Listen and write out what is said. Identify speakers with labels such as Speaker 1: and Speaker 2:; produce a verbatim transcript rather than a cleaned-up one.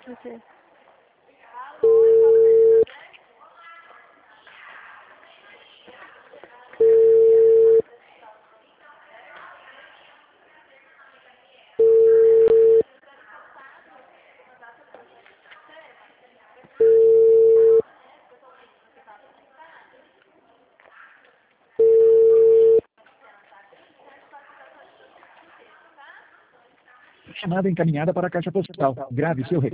Speaker 1: Ok.
Speaker 2: Chamada encaminhada para a caixa postal. Grave seu recado.